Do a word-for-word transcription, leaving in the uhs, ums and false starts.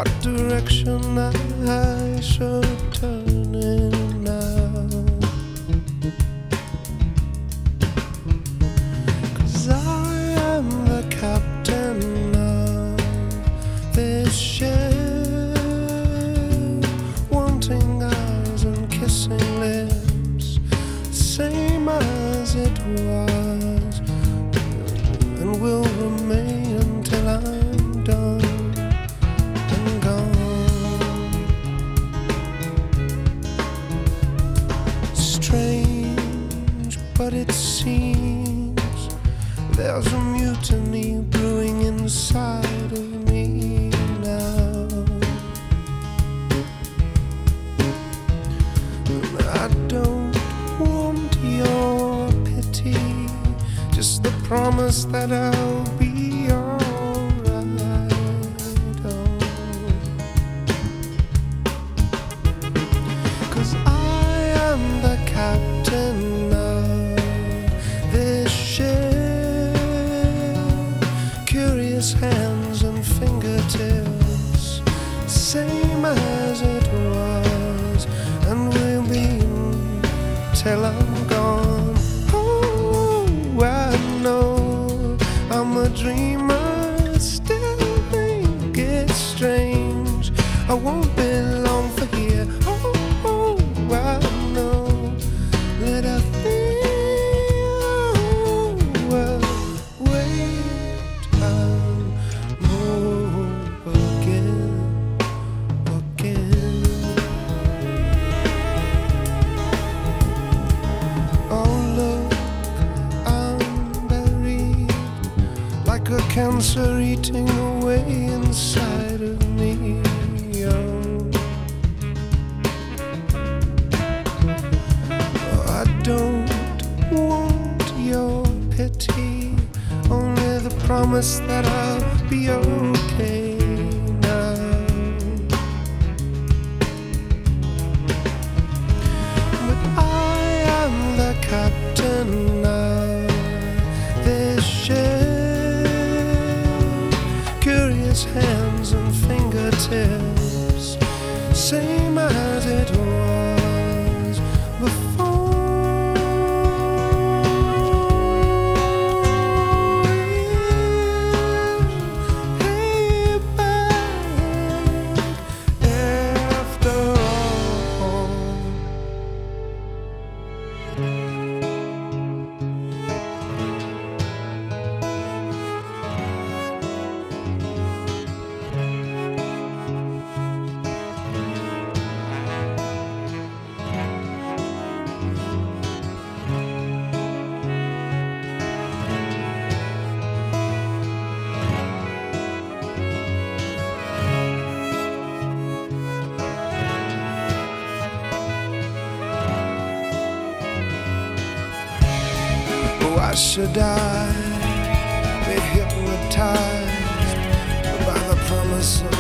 what direction I should turn in now. 'Cause I am the captain of this ship, wanting eyes and kissing lips, same as it was, and will remain until I'm done and gone. Strange, but it seems there's a mutiny brewing inside of me now. I don't want your pity, just the promise that I'll be alright. Oh. 'Cause I am the captain of this ship, curious hands and fingertips, same as it was, and will be till I'm gone. Oh, I know I'm a dreamer, still think it's strange I won't be long for here. Oh, oh, I know that I think well, wait, I'll hope again, again. Oh, look, I'm buried like a cancer eating away inside of me. Oh. I don't want your pity, only the promise that I'll be okay now. But I am the captain of this ship, curious hands and fingertips, same as it was before. Hey, back after all. Why should I be hypnotized by the promise of